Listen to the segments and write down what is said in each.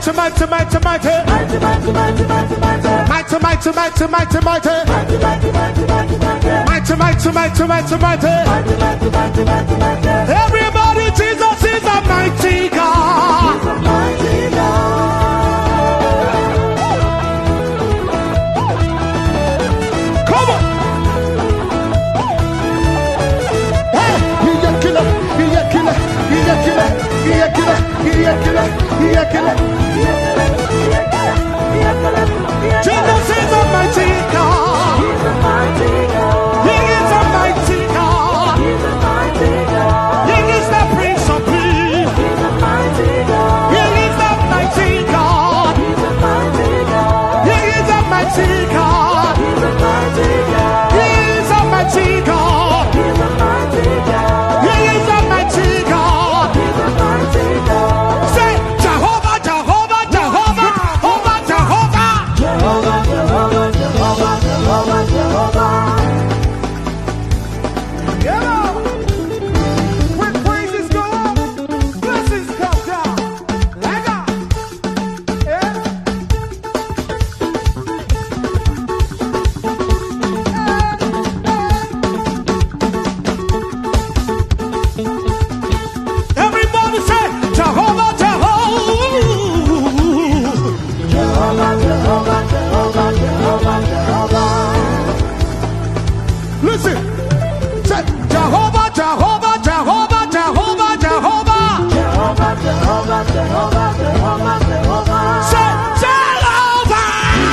mighty, mighty, mighty, mighty, mighty, mighty, mighty, mighty, mighty, mighty, mighty, mighty, everybody, Jesus is a mighty God. Come on. Hey, he's a killer, he's a killer, he's a killer, he's a killer, he's a killer, he's a killer. Jesus is a mighty God. He's a mighty God. He is a mighty God. He's a mighty God. He is the Prince of Peace. He's a mighty God. He is the mighty God. He's a mighty God. He is a mighty God. He's a mighty God. He is a mighty God. He's a mighty God. He is a mighty God. He's a mighty God. Say Jehovah, Jehovah, Jehovah, Jehovah, Jehovah. Jehovah, Jehovah, Jehovah, Jehovah, Jehovah. Yeah. When praises go up, blessings come down. Like that. Yeah. Everybody say Jehovah, Jehovah. Jehovah, Jehovah, Jehovah, Jehovah, Jehovah. Listen, say Jehovah, Jehovah, Jehovah, Jehovah, Jehovah. Jehovah, Jehovah, Jehovah, Jehovah, Jehovah. Say Jehovah.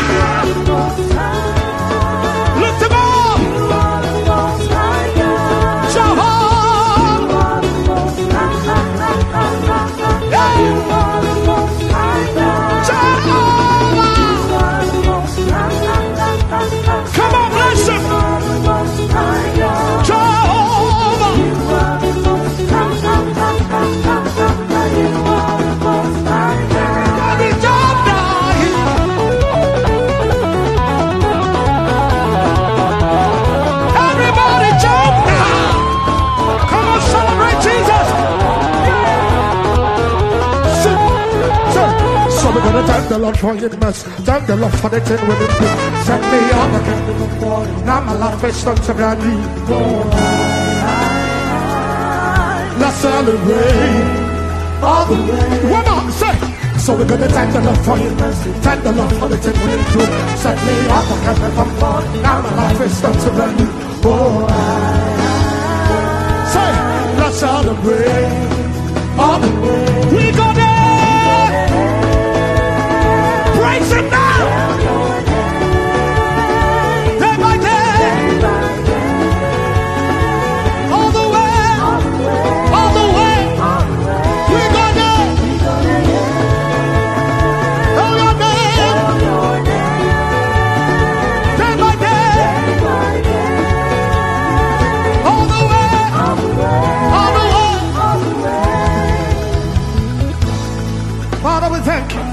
Lift him up. Jehovah. Yeah. Jehovah. Come on, bless him. Jehovah. Daddy, Jehovah. Everybody jump now. Come on, celebrate Jesus. So we're gonna thank the Lord for His mercy. Thank the Lord for the thing with Him. Set me on the kingdom of God. Now my life is not to brand new. Let's celebrate all the way. One more, say. So we're gonna thank the Lord for His mercy. Thank the Lord for the thing with Him too. Set me on the kingdom of God. Now my life is not to brand new. Say, let's celebrate all the way. We go there. Praise Him now. Day by day. All the way. All the way. We go there. Hail your name. Day by day. All the way. All the way. Father, we thank you.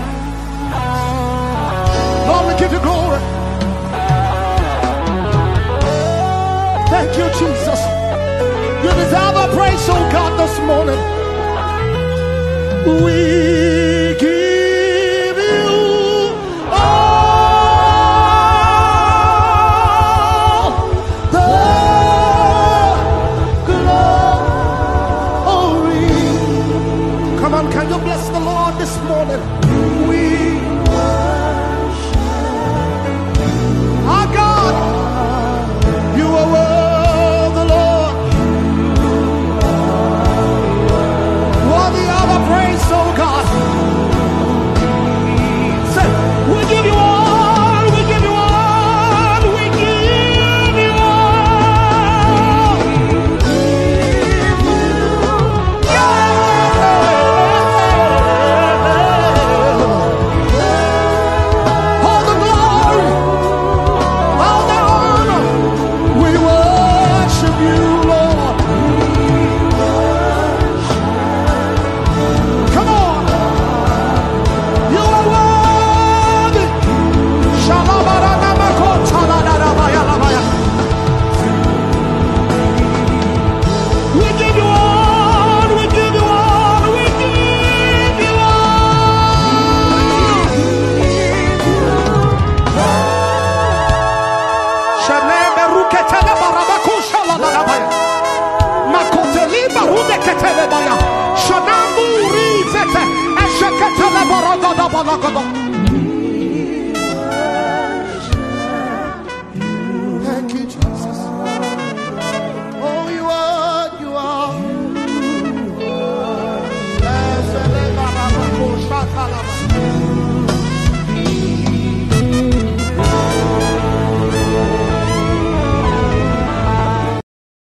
Lord, we give you glory. Thank you, Jesus. You deserve our praise, oh God, this morning. We give you all the glory. Come on, can you bless the Lord this morning? We our God, you are worthy, Lord. Worthy of our praise, oh God. Balakaba.